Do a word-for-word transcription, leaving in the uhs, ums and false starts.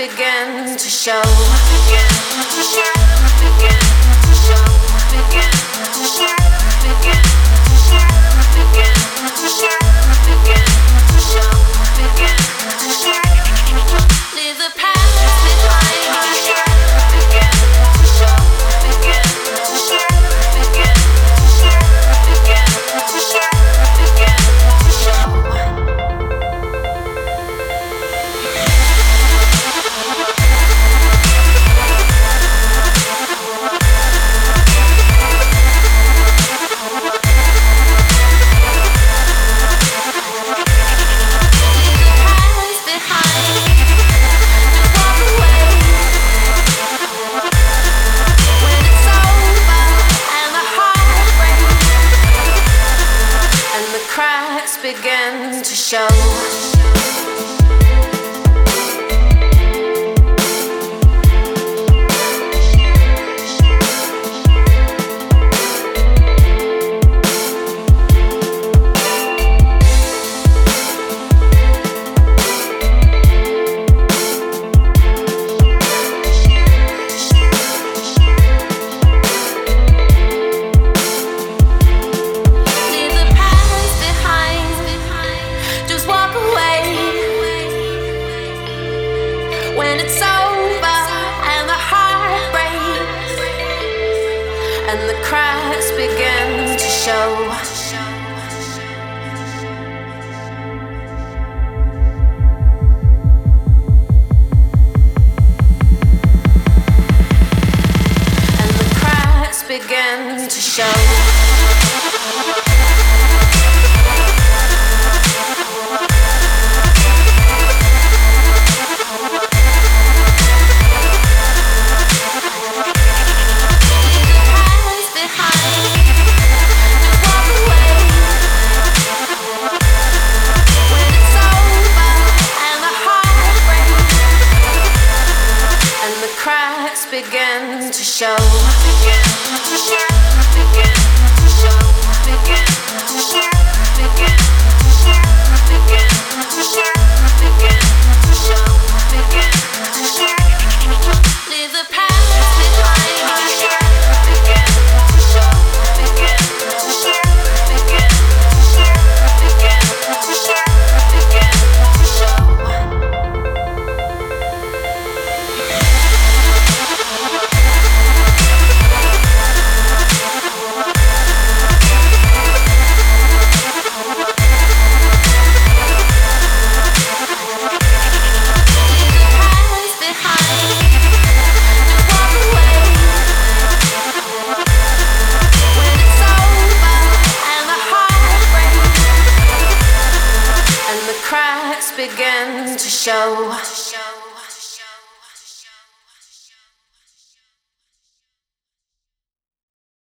begin to show. Begin to show. Begin to show. Begin to show. Begin to show. Begin to show. Begin to show. Begin to show. Leave the past behind. Begin to show. Begin to show. Begin to show. Begin to show. Begin to show. Begin to show. When it's over and the heart breaks and the cracks begin to show. And the cracks begin to show. Cracks begin to show. Begin to show. Begin to show. Begin to show. Begin to show. Begin to show. Begin to show. Begin to show. Leave the past behind. Begin to show. Begin to show. Begin to show. Begin to show. Begin to show. Begin to show.